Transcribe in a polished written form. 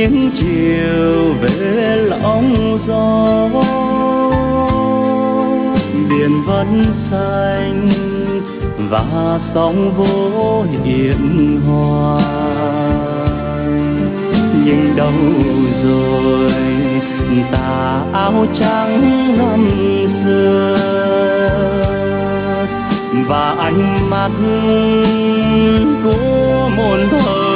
tiếng chiều về lòng gió. Biển vẫn xanh và sóng vỗ yên hòa, nhưng đâu rồi tà áo trắng năm xưa và ánh mắt của một thời